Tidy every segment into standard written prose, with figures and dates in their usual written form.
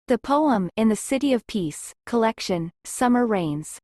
The poem In the City of Peace, collection, Summer Rains.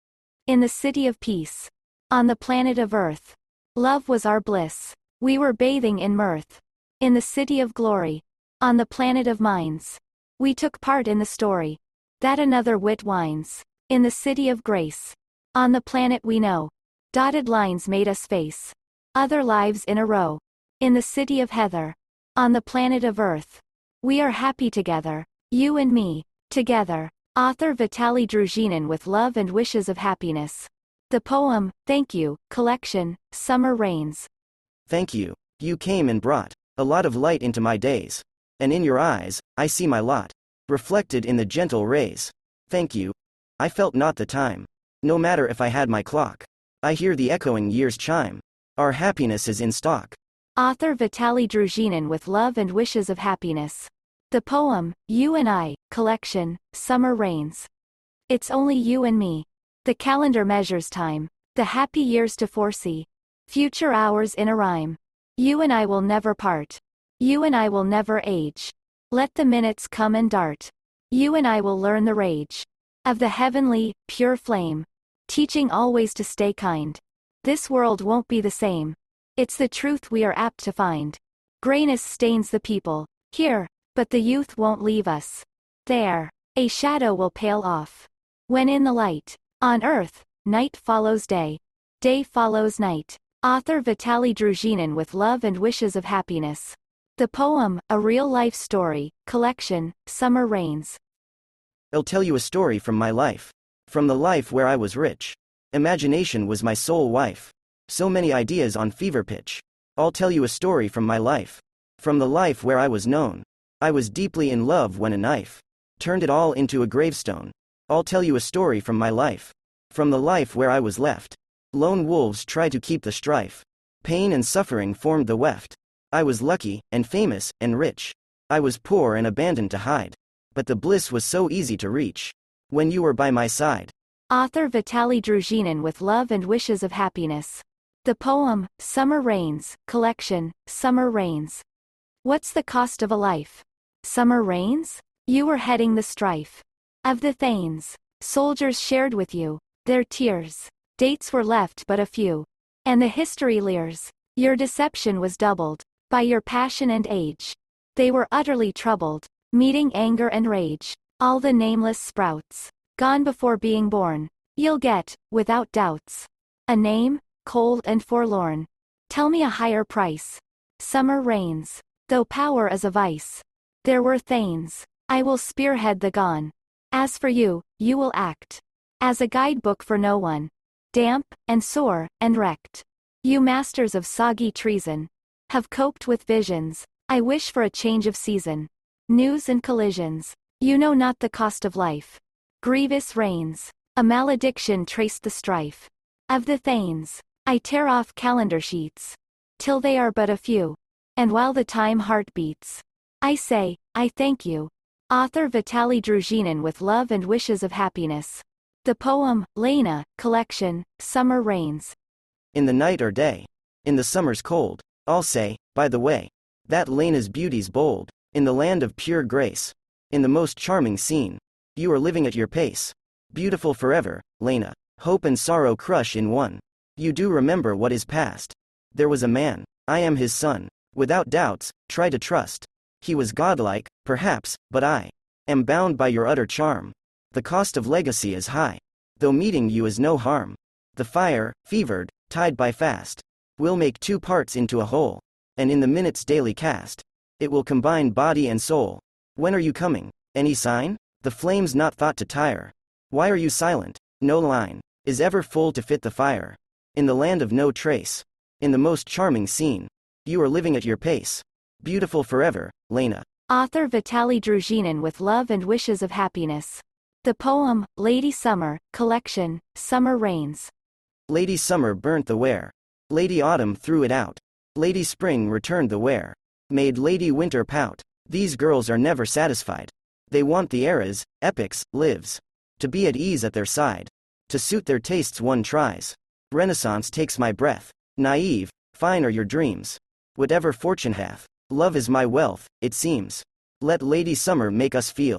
In the city of peace. On the planet of Earth. Love was our bliss. We were bathing in mirth. In the city of glory. On the planet of minds. We took part in the story. That another wit winds. In the city of grace. On the planet we know. Dotted lines made us face other lives in a row. In the city of heather. On the planet of Earth. We are happy together. You and me. Together. Author Vitaly Druzhinin with love and wishes of happiness. The poem, Thank You, collection, Summer Rains. Thank you. You came and brought a lot of light into my days. And in your eyes, I see my lot, reflected in the gentle rays. Thank you. I felt not the time. No matter if I had my clock. I hear the echoing years chime. Our happiness is in stock. Author Vitaly Druzhinin with love and wishes of happiness. The poem, You and I, collection, Summer Rains. It's only you and me. The calendar measures time. The happy years to foresee. Future hours in a rhyme. You and I will never part. You and I will never age. Let the minutes come and dart. You and I will learn the rage of the heavenly, pure flame. Teaching always to stay kind. This world won't be the same. It's the truth we are apt to find. Grayness stains the people. Here. But the youth won't leave us. There. A shadow will pale off. When in the light. On earth, night follows day. Day follows night. Author Vitaly Druzhinin with love and wishes of happiness. The poem, A Real-Life Story, collection, Summer Rains. I'll tell you a story from my life. From the life where I was rich. Imagination was my sole wife. So many ideas on fever pitch. I'll tell you a story from my life. From the life where I was known. I was deeply in love when a knife turned it all into a gravestone. I'll tell you a story from my life. From the life where I was left. Lone wolves tried to keep the strife. Pain and suffering formed the weft. I was lucky, and famous, and rich. I was poor and abandoned to hide. But the bliss was so easy to reach. When you were by my side. Author Vitaly Druzhinin with love and wishes of happiness. The poem, Summer Rains, collection, Summer Rains. What's the cost of a life? Summer rains? You were heading the strife of the Thanes. Soldiers shared with you their tears. Dates were left but a few. And the history leers. Your deception was doubled by your passion and age. They were utterly troubled, meeting anger and rage. All the nameless sprouts, gone before being born. You'll get, without doubts, a name, cold and forlorn. Tell me a higher price. Summer rains. Though power is a vice. There were Thanes. I will spearhead the gone. As for you, you will act as a guidebook for no one. Damp, and sore, and wrecked. You masters of soggy treason have coped with visions. I wish for a change of season. News and collisions. You know not the cost of life. Grievous rains. A malediction traced the strife of the Thanes. I tear off calendar sheets till they are but a few. And while the time heart beats, I say, I thank you. Author Vitaly Druzhinin with love and wishes of happiness. The poem, Lena, collection, Summer Rains. In the night or day. In the summer's cold. I'll say, by the way. That Lena's beauty's bold. In the land of pure grace. In the most charming scene. You are living at your pace. Beautiful forever, Lena. Hope and sorrow crush in one. You do remember what is past. There was a man. I am his son. Without doubts, try to trust. He was godlike, perhaps, but I am bound by your utter charm. The cost of legacy is high. Though meeting you is no harm. The fire, fevered, tied by fast, will make two parts into a whole. And in the minutes daily cast, it will combine body and soul. When are you coming? Any sign? The flame's not thought to tire. Why are you silent? No line is ever full to fit the fire. In the land of no trace. In the most charming scene. You are living at your pace. Beautiful forever, Lena. Author Vitaly Druzhinin with love and wishes of happiness. The poem, Lady Summer, collection, Summer Rains. Lady Summer burnt the ware. Lady Autumn threw it out. Lady Spring returned the ware. Made Lady Winter pout. These girls are never satisfied. They want the eras, epics, lives. To be at ease at their side. To suit their tastes one tries. Renaissance takes my breath. Naive, fine are your dreams. Whatever fortune hath. Love is my wealth, it seems. Let Lady Summer make us feel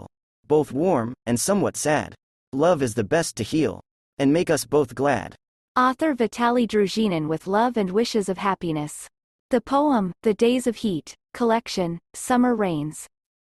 both warm and somewhat sad. Love is the best to heal and make us both glad. Author Vitaly Druzhinin with love and wishes of happiness. The poem, The Days of Heat, collection, Summer Rains.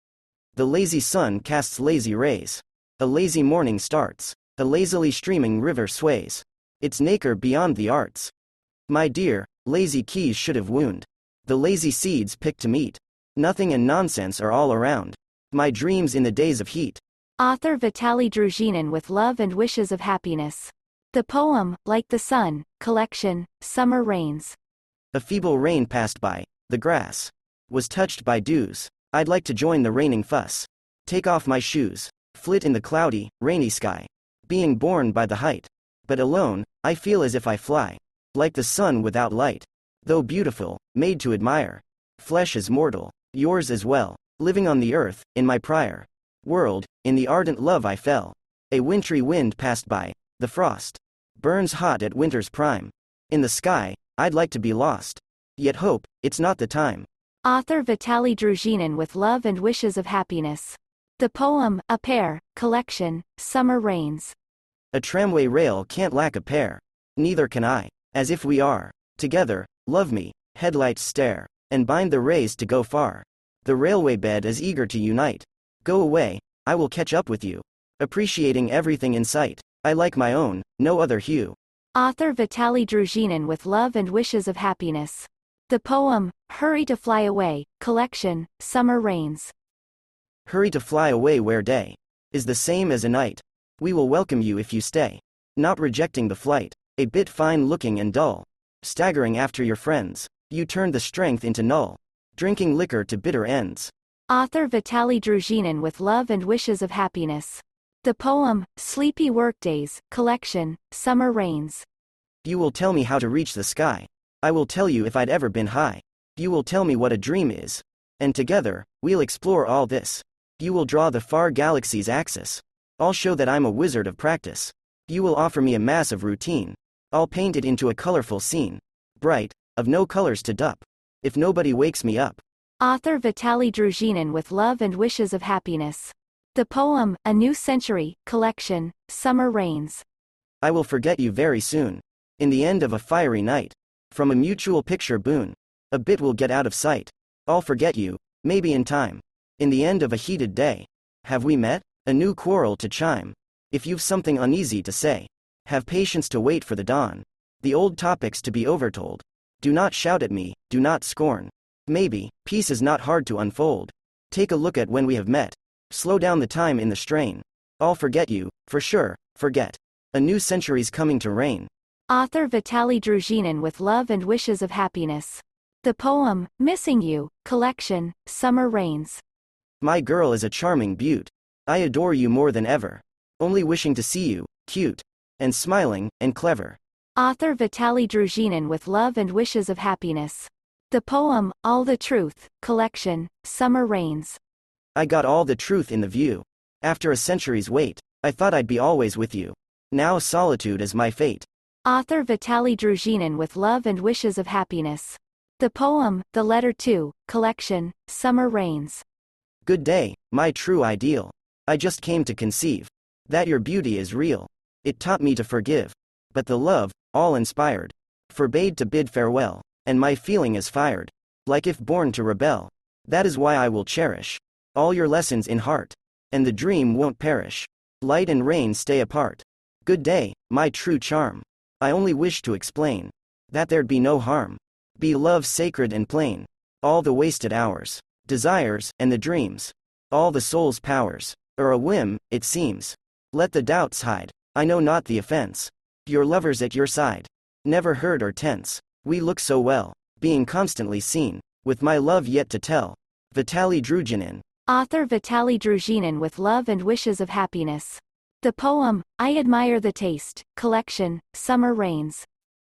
The lazy sun casts lazy rays. A lazy morning starts. A lazily streaming river sways. Its nacre beyond the arts. My dear, lazy keys should have wound. The lazy seeds picked to meet. Nothing and nonsense are all around. My dreams in the days of heat. Author Vitaly Druzhinin with love and wishes of happiness. The poem, Like the Sun, collection, Summer Rains. A feeble rain passed by. The grass was touched by dews. I'd like to join the raining fuss. Take off my shoes. Flit in the cloudy, rainy sky. Being born by the height. But alone, I feel as if I fly. Like the sun without light. Though beautiful, made to admire. Flesh is mortal, yours as well. Living on the earth, in my prior world, in the ardent love I fell. A wintry wind passed by. The frost burns hot at winter's prime. In the sky, I'd like to be lost. Yet hope, it's not the time. Author Vitaly Druzhinin with love and wishes of happiness. The poem, A Pair, collection, Summer Rains. A tramway rail can't lack a pair. Neither can I. As if we are together, love me, headlights stare, and bind the rays to go far. The railway bed is eager to unite. Go away, I will catch up with you. Appreciating everything in sight. I like my own, no other hue. Author Vitaly Druzhinin with love and wishes of happiness. The poem, Hurry to Fly Away, collection, Summer Rains. Hurry to fly away where day is the same as a night. We will welcome you if you stay. Not rejecting the flight, a bit fine looking and dull. Staggering after your friends, you turned the strength into null. Drinking liquor to bitter ends. Author Vitaly Druzhinin with love and wishes of happiness. The poem, Sleepy Workdays, collection, Summer Rains. You will tell me how to reach the sky. I will tell you if I'd ever been high. You will tell me what a dream is. And together, we'll explore all this. You will draw the far galaxy's axis. I'll show that I'm a wizard of practice. You will offer me a mass of routine. I'll paint it into a colorful scene. Bright, of no colors to dupe. If nobody wakes me up. Author Vitaly Druzhinin with love and wishes of happiness. The poem, A New Century, collection, Summer Rains. I will forget you very soon. In the end of a fiery night. From a mutual picture boon. A bit will get out of sight. I'll forget you, maybe in time. In the end of a heated day. Have we met? A new quarrel to chime. If you've something uneasy to say. Have patience to wait for the dawn. The old topics to be overtold. Do not shout at me, do not scorn. Maybe, peace is not hard to unfold. Take a look at when we have met. Slow down the time in the strain. I'll forget you, for sure, forget. A new century's coming to reign. Author Vitaly Druzhinin with love and wishes of happiness. The poem, Missing You, collection, Summer Rains. My girl is a charming beaut. I adore you more than ever. Only wishing to see you, cute, and smiling, and clever. Author Vitaly Druzhinin with love and wishes of happiness. The poem, All the Truth, collection, Summer Rains. I got all the truth in the view. After a century's wait, I thought I'd be always with you. Now solitude is my fate. Author Vitaly Druzhinin with love and wishes of happiness. The poem, The Letter To, collection, Summer Rains. Good day, my true ideal. I just came to conceive that your beauty is real. It taught me to forgive. But the love, all inspired, forbade to bid farewell. And my feeling is fired. Like if born to rebel. That is why I will cherish all your lessons in heart. And the dream won't perish. Light and rain stay apart. Good day, my true charm. I only wish to explain that there'd be no harm. Be love sacred and plain. All the wasted hours, desires, and the dreams. All the soul's powers, are a whim, it seems. Let the doubts hide. I know not the offense. Your lover's at your side. Never hurt or tense. We look so well, being constantly seen. With my love yet to tell. Vitaly Druzhinin. Author Vitaly Druzhinin with love and wishes of happiness. The poem, I Admire the Taste, collection, Summer Rains.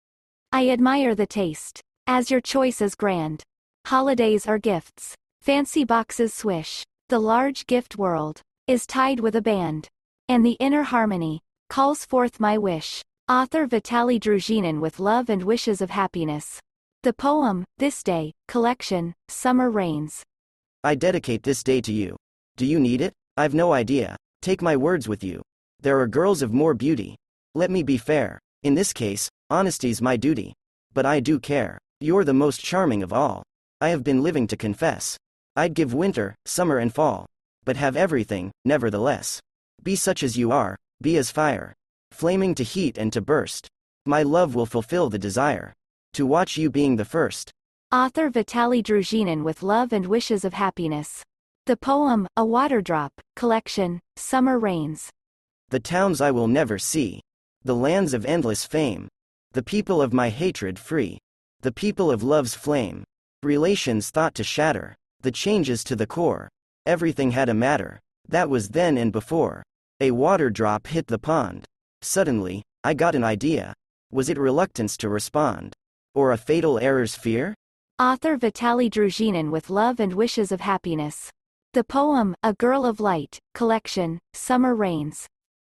I admire the taste. As your choice is grand. Holidays are gifts. Fancy boxes swish. The large gift world is tied with a band. And the inner harmony calls forth my wish. Author Vitaly Druzhinin with love and wishes of happiness. The poem, This Day, collection, Summer Rains. I dedicate this day to you. Do you need it? I've no idea. Take my words with you. There are girls of more beauty. Let me be fair. In this case, honesty's my duty. But I do care. You're the most charming of all. I have been living to confess. I'd give winter, summer and fall. But have everything, nevertheless. Be such as you are, be as fire. Flaming to heat and to burst. My love will fulfill the desire. To watch you being the first. Author Vitaly Druzhinin with Love and Wishes of Happiness. The poem, A Waterdrop, collection, Summer Rains. The towns I will never see. The lands of endless fame. The people of my hatred free. The people of love's flame. Relations thought to shatter. The changes to the core. Everything had a matter. That was then and before. A water drop hit the pond. Suddenly, I got an idea. Was it reluctance to respond? Or a fatal error's fear? Author Vitaly Druzhinin with Love and Wishes of Happiness. The poem, A Girl of Light, collection, Summer Rains.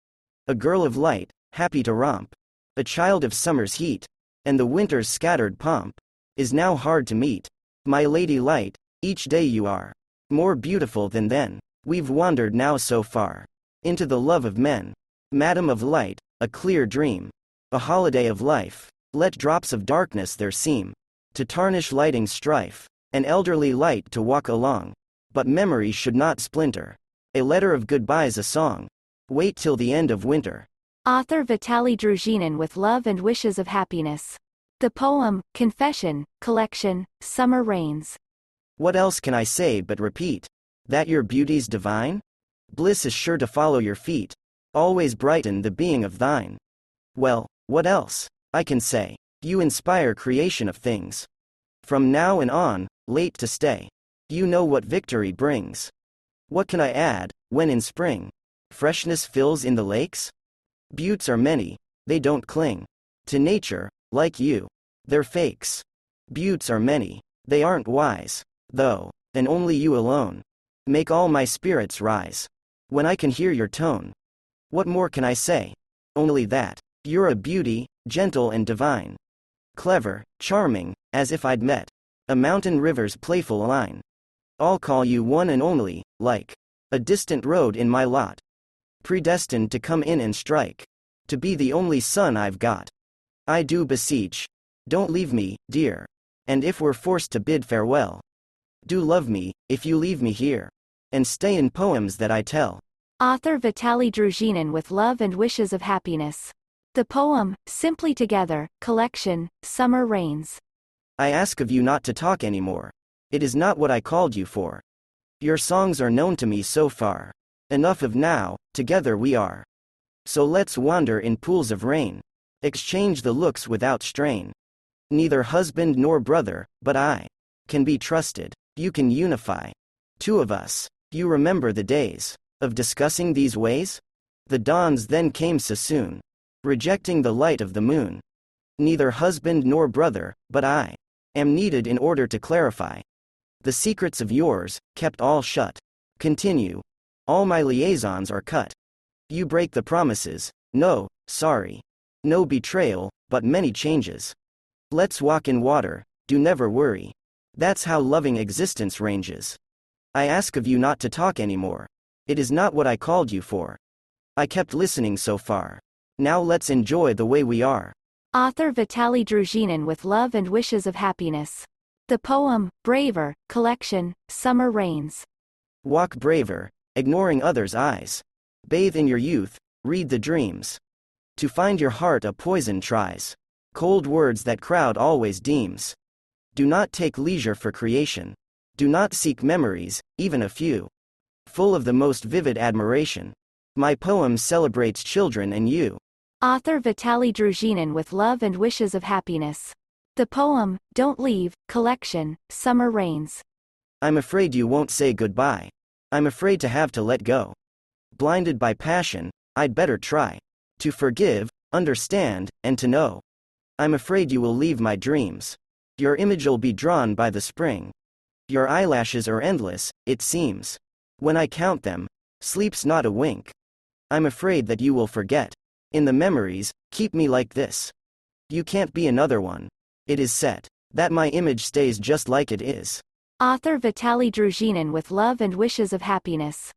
A girl of light, happy to romp. A child of summer's heat. And the winter's scattered pomp. Is now hard to meet. My lady light, each day you are. More beautiful than then. We've wandered now so far. Into the love of men. Madam of light, a clear dream. A holiday of life. Let drops of darkness there seem. To tarnish lighting's strife. An elderly light to walk along. But memory should not splinter. A letter of goodbye's a song. Wait till the end of winter. Author Vitaly Druzhinin with Love and Wishes of Happiness. The poem, Confession, collection, Summer Rains. What else can I say but repeat? That your beauty's divine? Bliss is sure to follow your feet. Always brighten the being of thine. Well, what else? I can say. You inspire creation of things. From now and on, late to stay. You know what victory brings. What can I add, when in spring? Freshness fills in the lakes? Buttes are many, they don't cling to nature, like you. They're fakes. Buttes are many, they aren't wise. Though, and only you alone. Make all my spirits rise. When I can hear your tone. What more can I say? Only that. You're a beauty, gentle and divine. Clever, charming, as if I'd met a mountain river's playful line. I'll call you one and only, like a distant road in my lot. Predestined to come in and strike. To be the only son I've got. I do beseech. Don't leave me, dear. And if we're forced to bid farewell, do love me, if you leave me here. And stay in poems that I tell. Author Vitaly Druzhinin with Love and Wishes of Happiness. The poem, Simply Together, collection, Summer Rains. I ask of you not to talk anymore. It is not what I called you for. Your songs are known to me so far. Enough of now, together we are. So let's wander in pools of rain. Exchange the looks without strain. Neither husband nor brother, but I can be trusted. You can unify. Two of us. You remember the days of discussing these ways? The dawns then came so soon, rejecting the light of the moon. Neither husband nor brother, but I am needed in order to clarify the secrets of yours, kept all shut. Continue. All my liaisons are cut. You break the promises. No, sorry. No betrayal, but many changes. Let's walk in water, do never worry. That's how loving existence ranges. I ask of you not to talk anymore. It is not what I called you for. I kept listening so far. Now let's enjoy the way we are. Author Vitaly Druzhinin with Love and Wishes of Happiness. The poem, Braver, collection, Summer Rains. Walk braver, ignoring others' eyes. Bathe in your youth, read the dreams. To find your heart a poison tries. Cold words that crowd always deems. Do not take leisure for creation. Do not seek memories, even a few. Full of the most vivid admiration. My poem celebrates children and you. Author Vitaly Druzhinin with Love and Wishes of Happiness. The poem, Don't Leave, collection, Summer Rains. I'm afraid you won't say goodbye. I'm afraid to have to let go. Blinded by passion, I'd better try to forgive, understand, and to know. I'm afraid you will leave my dreams. Your image'll be drawn by the spring. Your eyelashes are endless, it seems. When I count them, sleep's not a wink. I'm afraid that you will forget. In the memories, keep me like this. You can't be another one. It is set that my image stays just like it is. Author Vitaly Druzhinin with Love and Wishes of Happiness.